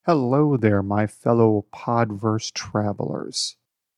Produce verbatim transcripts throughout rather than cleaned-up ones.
Hello there, my fellow Podverse travelers.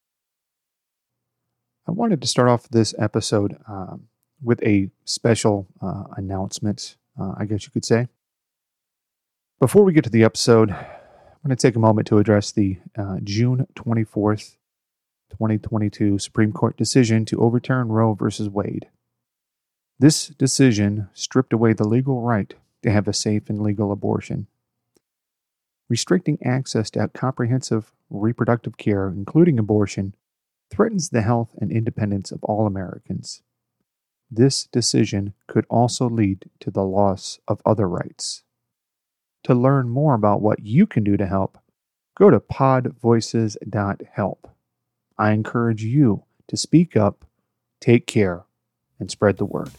I wanted to start off this episode um, with a special uh, announcement, uh, I guess you could say. Before we get to the episode, I'm going to take a moment to address the uh, June twenty-fourth, twenty twenty-two Supreme Court decision to overturn Roe v. Wade. This decision stripped away the legal right to have a safe and legal abortion. Restricting access to comprehensive reproductive care, including abortion, threatens the health and independence of all Americans. This decision could also lead to the loss of other rights. To learn more about what you can do to help, go to pod voices dot help. I encourage you to speak up, take care, and spread the word.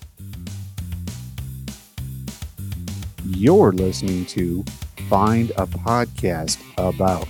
You're listening to Find a Podcast About.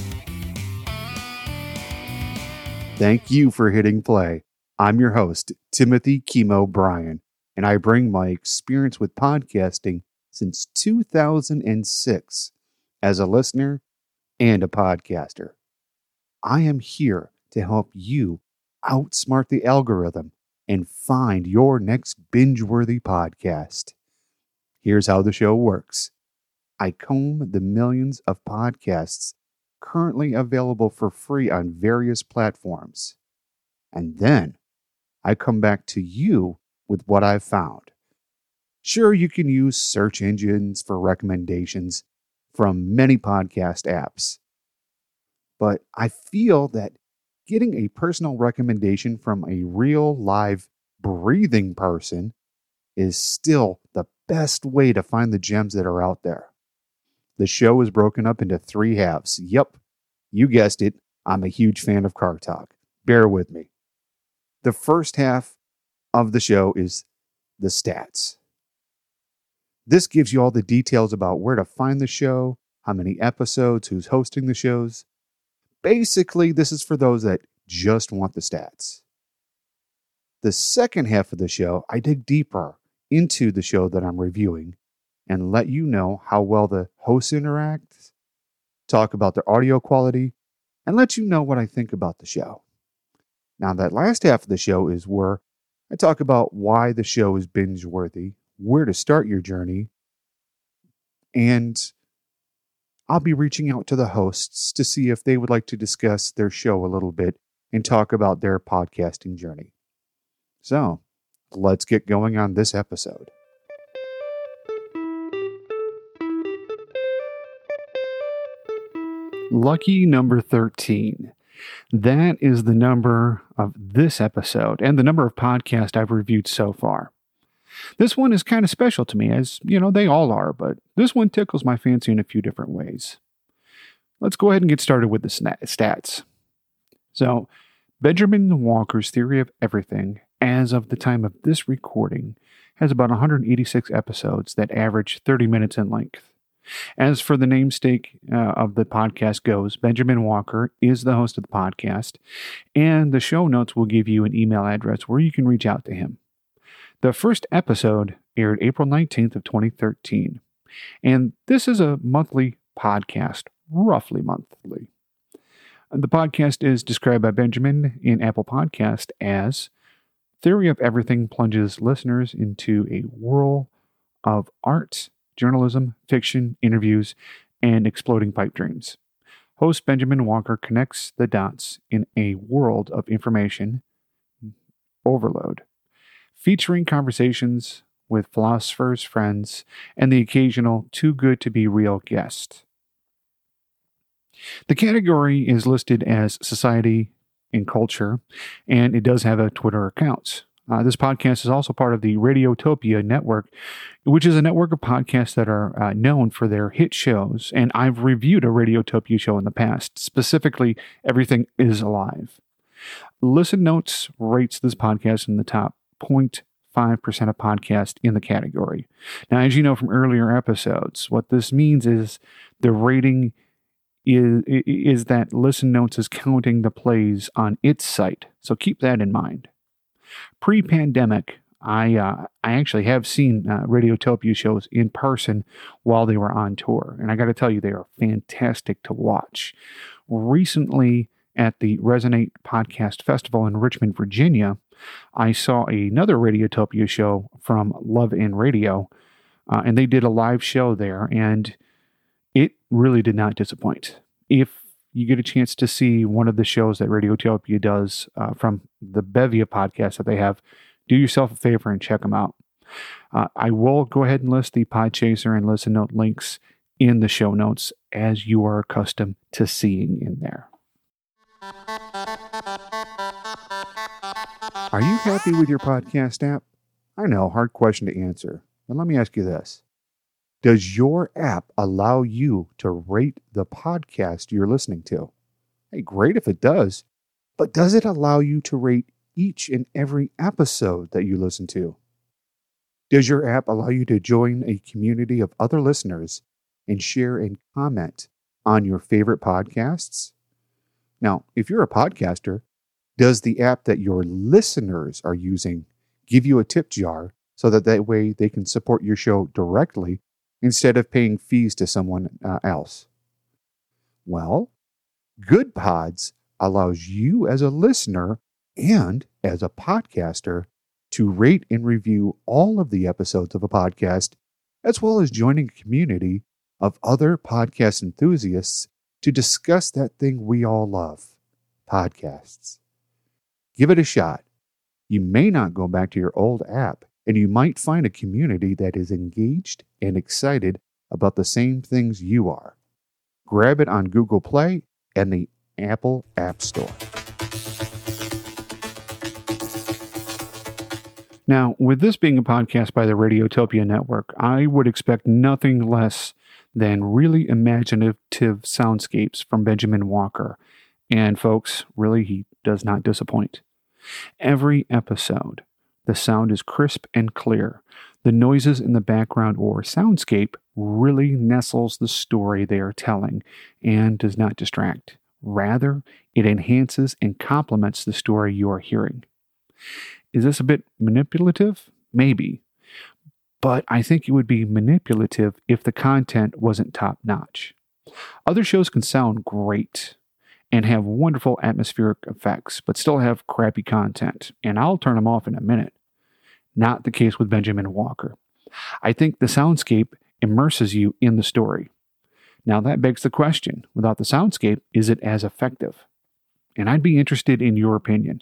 Thank you for hitting play. I'm your host, Timothy Chemo Bryan, and I bring my experience with podcasting since two thousand six as a listener and a podcaster. I am here to help you outsmart the algorithm and find your next binge-worthy podcast. Here's how the show works. I comb the millions of podcasts currently available for free on various platforms. And then I come back to you with what I've found. Sure, you can use search engines for recommendations from many podcast apps. But I feel that getting a personal recommendation from a real, live, breathing person is still the best way to find the gems that are out there. The show is broken up into three halves. Yep, you guessed it. I'm a huge fan of car talk. Bear with me. The first half of the show is the stats. This gives you all the details about where to find the show, how many episodes, who's hosting the shows. Basically, this is for those that just want the stats. The second half of the show, I dig deeper into the show that I'm reviewing and let you know how well the hosts interact, talk about their audio quality, and let you know what I think about the show. Now, that last half of the show is where I talk about why the show is binge-worthy, where to start your journey, and I'll be reaching out to the hosts to see if they would like to discuss their show a little bit and talk about their podcasting journey. So, let's get going on this episode. Lucky number thirteen. That is the number of this episode and the number of podcasts I've reviewed so far. This one is kind of special to me, as, you know, they all are, but this one tickles my fancy in a few different ways. Let's go ahead and get started with the stats. So, Benjamin Walker's Theory of Everything, as of the time of this recording, has about one hundred eighty-six episodes that average thirty minutes in length. As for the namesake uh, of the podcast goes, Benjamin Walker is the host of the podcast, and the show notes will give you an email address where you can reach out to him. The first episode aired April nineteenth of twenty thirteen, and this is a monthly podcast, roughly monthly. The podcast is described by Benjamin in Apple Podcast as Theory of Everything plunges listeners into a whirl of art, journalism, fiction, interviews, and exploding pipe dreams. Host Benjamin Walker connects the dots in a world of information overload, featuring conversations with philosophers, friends, and the occasional too good to be real guest. The category is listed as society and culture, and it does have a Twitter account. Uh, this podcast is also part of the Radiotopia Network, which is a network of podcasts that are uh, known for their hit shows. And I've reviewed a Radiotopia show in the past, specifically Everything is Alive. Listen Notes rates this podcast in the top zero point five percent of podcasts in the category. Now, as you know from earlier episodes, what this means is the rating is, is that Listen Notes is counting the plays on its site. So keep that in mind. Pre-pandemic, I uh, I actually have seen uh, Radiotopia shows in person while they were on tour, and I got to tell you, they are fantastic to watch. Recently, at the Resonate Podcast Festival in Richmond, Virginia, I saw another Radiotopia show from Love and Radio, uh, and they did a live show there, and it really did not disappoint. If you get a chance to see one of the shows that Radiotopia does uh, from the bevy of podcasts that they have, do yourself a favor and check them out. Uh, I will go ahead and list the Podchaser and Listen Note links in the show notes, as you are accustomed to seeing in there. Are you happy with your podcast app? I know, hard question to answer, but let me ask you this. Does your app allow you to rate the podcast you're listening to? Hey, great if it does, but does it allow you to rate each and every episode that you listen to? Does your app allow you to join a community of other listeners and share and comment on your favorite podcasts? Now, if you're a podcaster, does the app that your listeners are using give you a tip jar so that that way they can support your show directly instead of paying fees to someone uh, else? Well, Good Pods allows you as a listener and as a podcaster to rate and review all of the episodes of a podcast, as well as joining a community of other podcast enthusiasts to discuss that thing we all love, podcasts. Give it a shot. You may not go back to your old app, and you might find a community that is engaged and excited about the same things you are. Grab it on Google Play and the Apple App Store. Now, with this being a podcast by the Radiotopia Network, I would expect nothing less than really imaginative soundscapes from Benjamin Walker. And folks, really, he does not disappoint. Every episode, the sound is crisp and clear. The noises in the background or soundscape really nestles the story they are telling and does not distract. Rather, it enhances and complements the story you are hearing. Is this a bit manipulative? Maybe. But I think it would be manipulative if the content wasn't top-notch. Other shows can sound great and have wonderful atmospheric effects, but still have crappy content, and I'll turn them off in a minute. Not the case with Benjamin Walker. I think the soundscape immerses you in the story. Now that begs the question, without the soundscape, is it as effective? And I'd be interested in your opinion.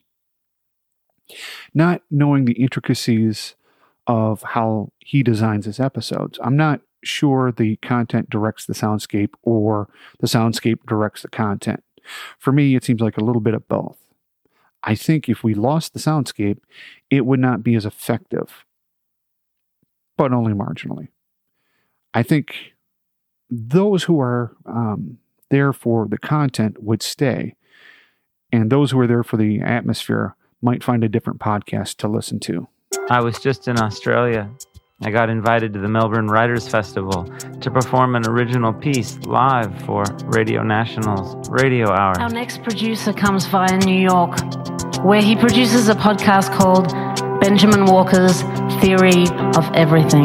Not knowing the intricacies of how he designs his episodes, I'm not sure the content directs the soundscape or the soundscape directs the content. For me, it seems like a little bit of both. I think if we lost the soundscape, it would not be as effective, but only marginally. I think those who are um, there for the content would stay, and those who are there for the atmosphere might find a different podcast to listen to. I was just in Australia. I got invited to the Melbourne Writers Festival to perform an original piece live for Radio National's Radio Hour. Our next producer comes via New York, where he produces a podcast called Benjamin Walker's Theory of Everything.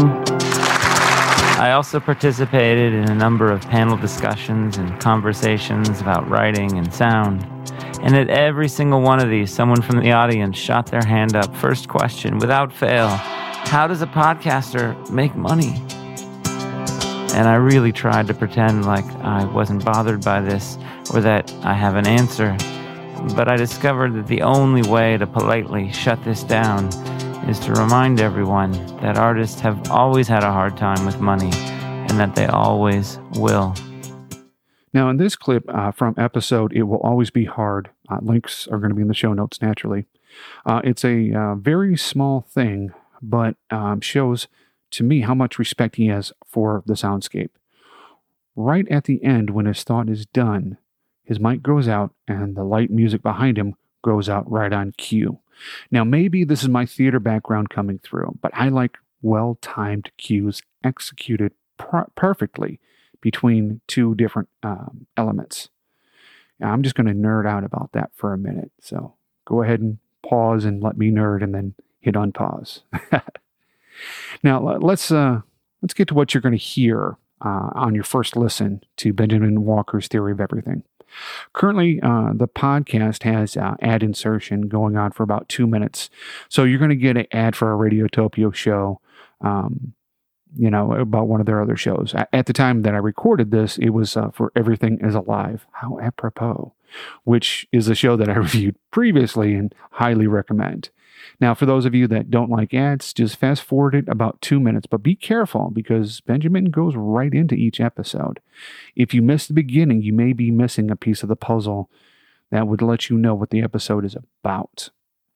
I also participated in a number of panel discussions and conversations about writing and sound. And at every single one of these, someone from the audience shot their hand up. First question, without fail, how does a podcaster make money? And I really tried to pretend like I wasn't bothered by this or that I have an answer. But I discovered that the only way to politely shut this down is to remind everyone that artists have always had a hard time with money and that they always will. Now, in this clip uh, from episode It Will Always Be Hard, uh, links are going to be in the show notes naturally. Uh, it's a uh, very small thing, but um, shows to me how much respect he has for the soundscape. Right at the end, when his thought is done, his mic goes out and the light music behind him goes out right on cue. Now, maybe this is my theater background coming through, but I like well-timed cues executed pr- perfectly between two different um, elements. Now, I'm just going to nerd out about that for a minute. So go ahead and pause and let me nerd and then hit unpause. Now, let's uh, let's get to what you're going to hear uh, on your first listen to Benjamin Walker's Theory of Everything. Currently, uh, the podcast has uh, ad insertion going on for about two minutes. So you're going to get an ad for a Radiotopia show, um, you know, about one of their other shows. At the time that I recorded this, it was uh, for Everything is Alive. How apropos, which is a show that I reviewed previously and highly recommend. Now, for those of you that don't like ads, just fast forward it about two minutes, but be careful because Benjamin goes right into each episode. If you miss the beginning, you may be missing a piece of the puzzle that would let you know what the episode is about.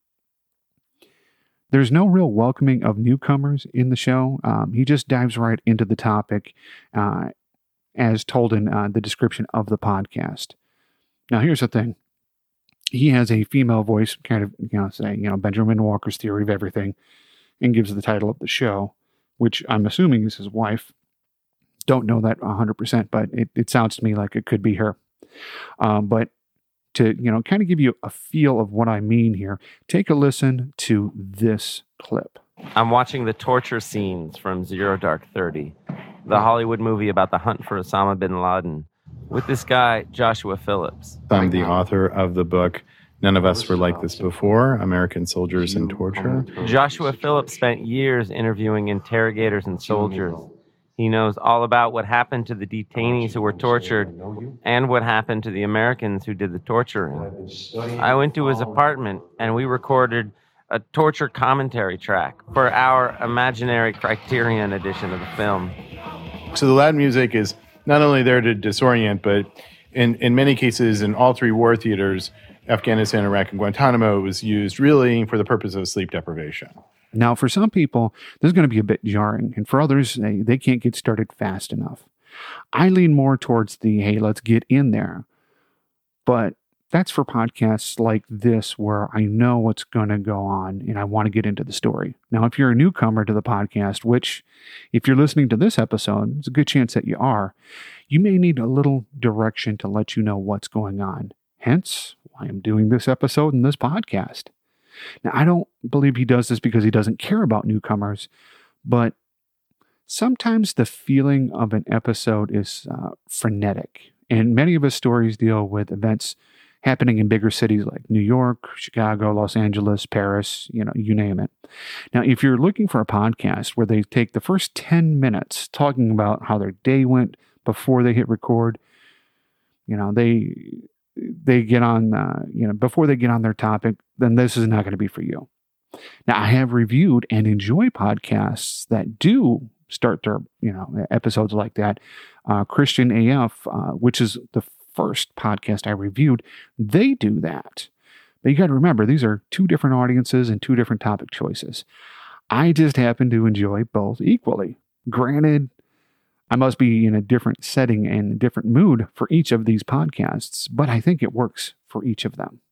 There's no real welcoming of newcomers in the show. Um, he just dives right into the topic uh, as told in uh, the description of the podcast. Now, here's the thing. He has a female voice, kind of, you know, saying, you know, Benjamin Walker's Theory of Everything, and gives the title of the show, which I'm assuming is his wife. Don't know that one hundred percent, but it, it sounds to me like it could be her. Um, but to, you know, kind of give you a feel of what I mean here, take a listen to this clip. I'm watching the torture scenes from Zero Dark Thirty, the Hollywood movie about the hunt for Osama bin Laden, with this guy, Joshua Phillips. I'm the author of the book, None of Us Were Like This Before, American Soldiers in Torture. Joshua Phillips spent years interviewing interrogators and soldiers. He knows all about what happened to the detainees who were tortured and what happened to the Americans who did the torturing. I went to his apartment and we recorded a torture commentary track for our imaginary Criterion edition of the film. So the loud music is not only there to disorient, but in, in many cases, in all three war theaters, Afghanistan, Iraq, and Guantanamo, it was used really for the purpose of sleep deprivation. Now, for some people, this is going to be a bit jarring, and for others, they, they can't get started fast enough. I lean more towards the, hey, let's get in there. But that's for podcasts like this where I know what's going to go on and I want to get into the story. Now, if you're a newcomer to the podcast, which if you're listening to this episode, it's a good chance that you are, you may need a little direction to let you know what's going on. Hence, why I'm doing this episode and this podcast. Now, I don't believe he does this because he doesn't care about newcomers, but sometimes the feeling of an episode is uh, frenetic. And many of his stories deal with events happening in bigger cities like New York, Chicago, Los Angeles, Paris, you know, you name it. Now, if you're looking for a podcast where they take the first ten minutes talking about how their day went before they hit record, you know, they they get on, uh, you know, before they get on their topic, then this is not going to be for you. Now, I have reviewed and enjoy podcasts that do start their, you know, episodes like that. Uh, Christian A F, uh, which is the first podcast I reviewed, they do that. But you got to remember, these are two different audiences and two different topic choices. I just happen to enjoy both equally. Granted, I must be in a different setting and a different mood for each of these podcasts, but I think it works for each of them.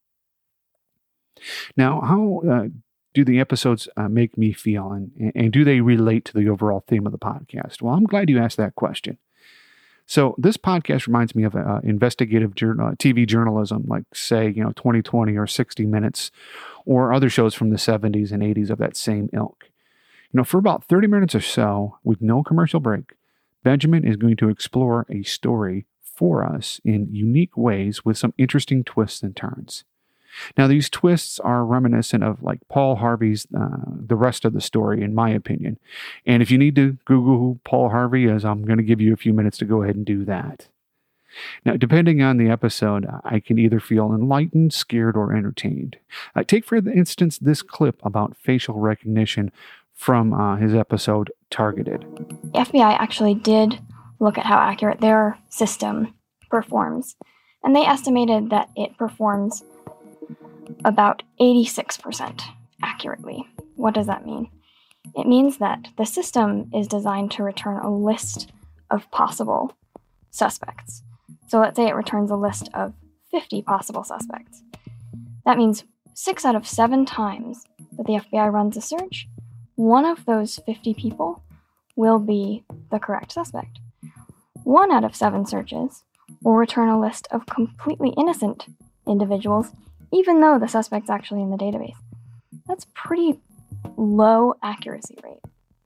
Now, how uh, do the episodes uh, make me feel, and, and do they relate to the overall theme of the podcast? Well, I'm glad you asked that question. So this podcast reminds me of uh, investigative journal, T V journalism, like, say, you know, twenty twenty or sixty minutes, or other shows from the seventies and eighties of that same ilk. You know, for about thirty minutes or so, with no commercial break, Benjamin is going to explore a story for us in unique ways with some interesting twists and turns. Now, these twists are reminiscent of like Paul Harvey's uh, The Rest of the Story, in my opinion. And if you need to Google who Paul Harvey is, I'm going to give you a few minutes to go ahead and do that. Now, depending on the episode, I can either feel enlightened, scared, or entertained. Uh, take, for instance, this clip about facial recognition from uh, his episode, Targeted. The F B I actually did look at how accurate their system performs, and they estimated that it performs about eighty-six percent accurately. What does that mean? It means that the system is designed to return a list of possible suspects. So let's say it returns a list of fifty possible suspects. That means six out of seven times that the F B I runs a search, one of those fifty people will be the correct suspect. One out of seven searches will return a list of completely innocent individuals, even though the suspect's actually in the database. That's pretty low accuracy rate.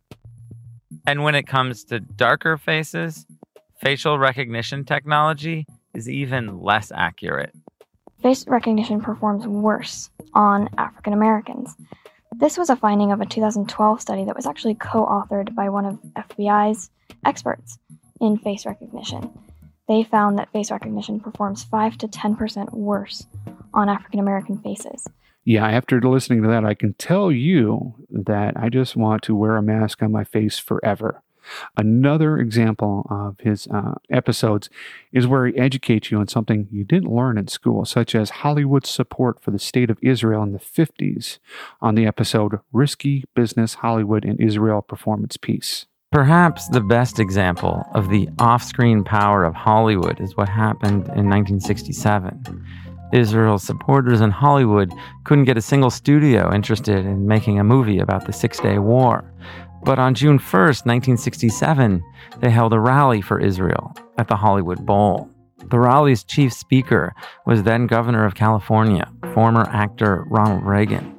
And when it comes to darker faces, facial recognition technology is even less accurate. Face recognition performs worse on African Americans. This was a finding of a two thousand twelve study that was actually co-authored by one of F B I's experts in face recognition. They found that face recognition performs five to ten percent worse on African American faces. Yeah, after listening to that, I can tell you that I just want to wear a mask on my face forever. Another example of his uh, episodes is where he educates you on something you didn't learn in school, such as Hollywood's support for the state of Israel in the fifties on the episode Risky Business Hollywood and Israel Performance Piece. Perhaps the best example of the off-screen power of Hollywood is what happened in nineteen sixty-seven. Israel's supporters in Hollywood couldn't get a single studio interested in making a movie about the Six-Day War. But on June first, nineteen sixty-seven, they held a rally for Israel at the Hollywood Bowl. The rally's chief speaker was then governor of California, former actor Ronald Reagan.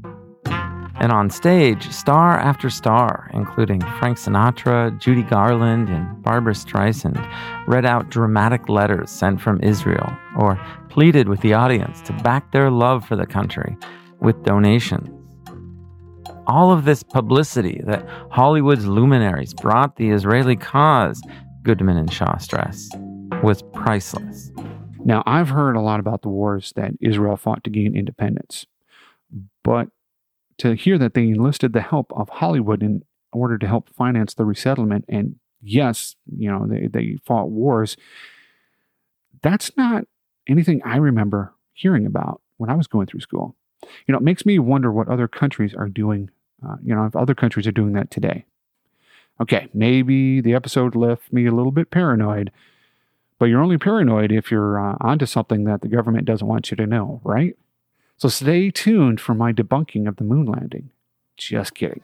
And on stage, star after star, including Frank Sinatra, Judy Garland, and Barbra Streisand, read out dramatic letters sent from Israel or pleaded with the audience to back their love for the country with donations. All of this publicity that Hollywood's luminaries brought the Israeli cause, Goodman and Shaw stress, was priceless. Now, I've heard a lot about the wars that Israel fought to gain independence, but to hear that they enlisted the help of Hollywood in order to help finance the resettlement, and yes, you know, they, they fought wars, that's not anything I remember hearing about when I was going through school. You know, it makes me wonder what other countries are doing, uh, you know, if other countries are doing that today. Okay, maybe the episode left me a little bit paranoid, but you're only paranoid if you're uh, onto something that the government doesn't want you to know, right? So stay tuned for my debunking of the moon landing. Just kidding.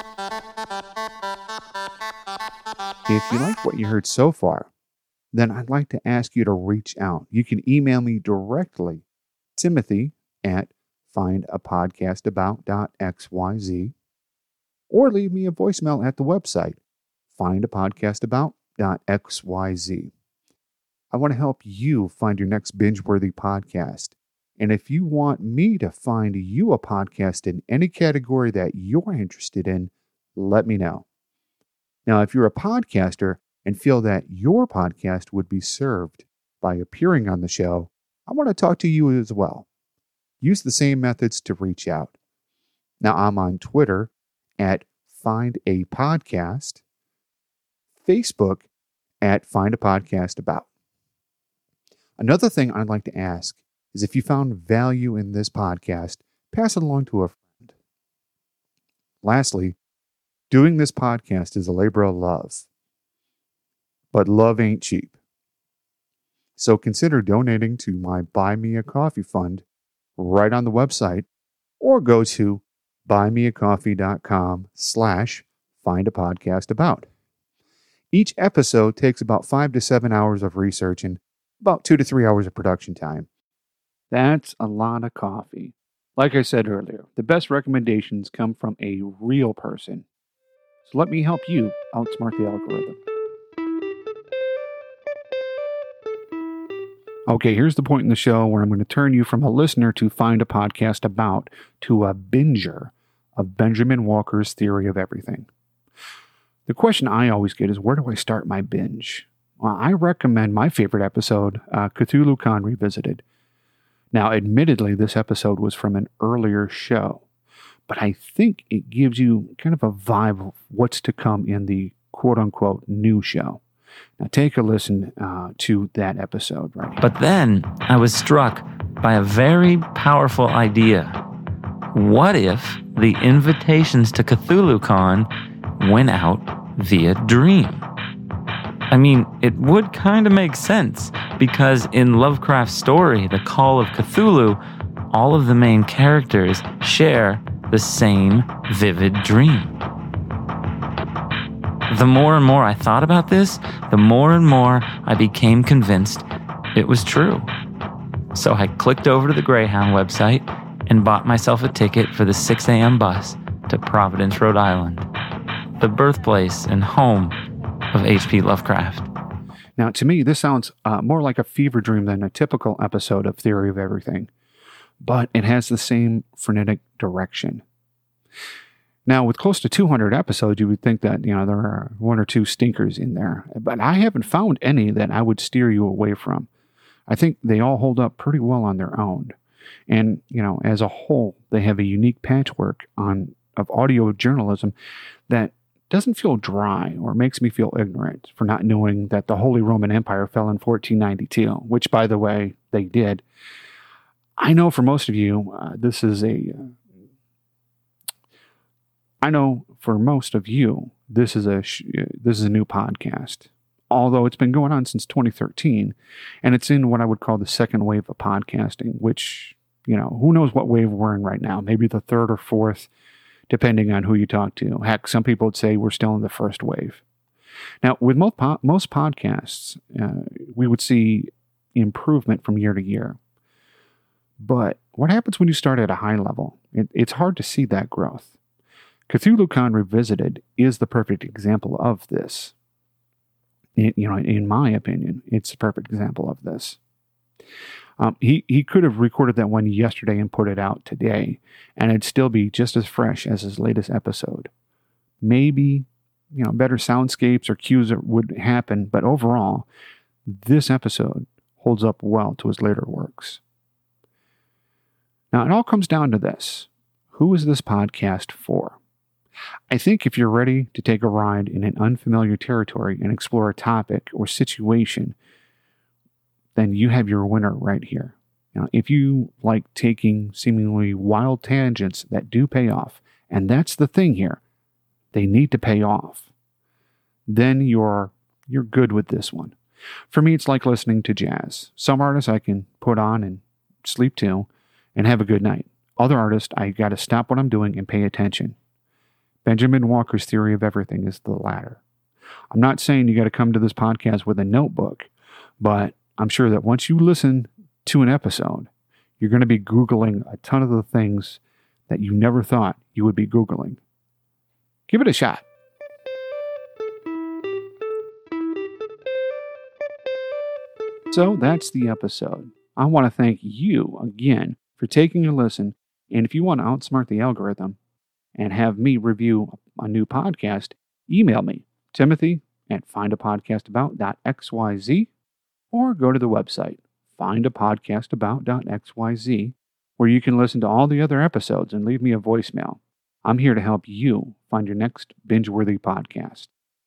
If you like what you heard so far, then I'd like to ask you to reach out. You can email me directly, Timothy at find a podcast about dot x y z, or leave me a voicemail at the website, find a podcast about dot x y z. I want to help you find your next binge-worthy podcast. And if you want me to find you a podcast in any category that you're interested in, let me know. Now, if you're a podcaster and feel that your podcast would be served by appearing on the show, I want to talk to you as well. Use the same methods to reach out. Now, I'm on Twitter at Find a Podcast, Facebook at Find a Podcast About. Another thing I'd like to ask is if you found value in this podcast, pass it along to a friend. Lastly, doing this podcast is a labor of love, but love ain't cheap. So consider donating to my Buy Me a Coffee fund right on the website, or go to buymeacoffee.com slash find a podcast about. Each episode takes about five to seven hours of research and about two to three hours of production time. That's a lot of coffee. Like I said earlier, the best recommendations come from a real person. So let me help you outsmart the algorithm. Okay, here's the point in the show where I'm going to turn you from a listener to find a podcast about to a binger of Benjamin Walker's Theory of Everything. The question I always get is, where do I start my binge? Well, I recommend my favorite episode, uh, Cthulhu-Con Revisited. Now, admittedly, this episode was from an earlier show, but I think it gives you kind of a vibe of what's to come in the quote-unquote new show. Now, take a listen uh, to that episode right here. But then I was struck by a very powerful idea. What if the invitations to Cthulhu-Con went out via dream? I mean, it would kind of make sense, because in Lovecraft's story, The Call of Cthulhu, all of the main characters share the same vivid dream. The more and more I thought about this, the more and more I became convinced it was true. So I clicked over to the Greyhound website and bought myself a ticket for the six a.m. bus to Providence, Rhode Island, the birthplace and home of H P Lovecraft. Now, to me, this sounds uh, more like a fever dream than a typical episode of Theory of Everything, but it has the same frenetic direction. Now, with close to two hundred episodes, you would think that, you know, there are one or two stinkers in there, but I haven't found any that I would steer you away from. I think they all hold up pretty well on their own. And, you know, as a whole, they have a unique patchwork on of audio journalism that doesn't feel dry or makes me feel ignorant for not knowing that the Holy Roman Empire fell in fourteen ninety-two, which, by the way, they did. I know for most of you, uh, this is a... Uh, I know for most of you, this is a sh- this is a new podcast. Although it's been going on since twenty thirteen, and it's in what I would call the second wave of podcasting, which, you know, who knows what wave we're in right now? Maybe the third or fourth, depending on who you talk to. Heck, some people would say we're still in the first wave. Now, with most, po- most podcasts, uh, we would see improvement from year to year. But what happens when you start at a high level? It, it's hard to see that growth. CthulhuCon Revisited is the perfect example of this. It, you know, in my opinion, it's a perfect example of this. Um, he, he could have recorded that one yesterday and put it out today, and it'd still be just as fresh as his latest episode. Maybe, you know, better soundscapes or cues would happen, but overall, this episode holds up well to his later works. Now, it all comes down to this. Who is this podcast for? I think if you're ready to take a ride in an unfamiliar territory and explore a topic or situation, then you have your winner right here. Now, if you like taking seemingly wild tangents that do pay off, and that's the thing here, they need to pay off, then you're you're good with this one. For me, it's like listening to jazz. Some artists I can put on and sleep to and have a good night. Other artists, I got to stop what I'm doing and pay attention. Benjamin Walker's Theory of Everything is the latter. I'm not saying you got to come to this podcast with a notebook, but I'm sure that once you listen to an episode, you're going to be Googling a ton of the things that you never thought you would be Googling. Give it a shot. So that's the episode. I want to thank you again for taking a listen. And if you want to outsmart the algorithm and have me review a new podcast, email me, Timothy at find a podcast about dot x y z, or go to the website, find a podcast about dot x y z, where you can listen to all the other episodes and leave me a voicemail. I'm here to help you find your next binge-worthy podcast.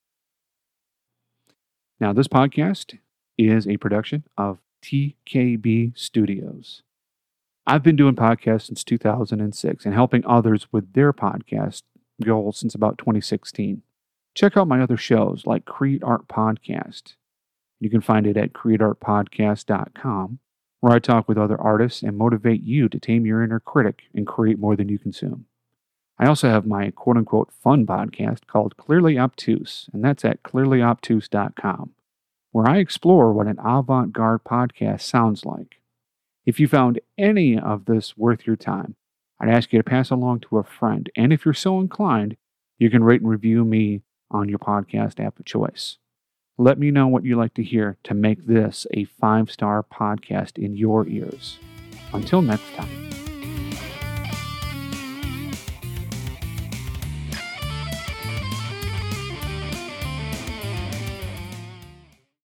Now, this podcast is a production of T K B Studios. I've been doing podcasts since two thousand six and helping others with their podcast goals since about twenty sixteen. Check out my other shows like Create Art Podcast. You can find it at create art podcast dot com, where I talk with other artists and motivate you to tame your inner critic and create more than you consume. I also have my quote-unquote fun podcast called Clearly Obtuse, and that's at clearly obtuse dot com, where I explore what an avant-garde podcast sounds like. If you found any of this worth your time, I'd ask you to pass along to a friend, and if you're so inclined, you can rate and review me on your podcast app of choice. Let me know what you'd like to hear to make this a five-star podcast in your ears. Until next time.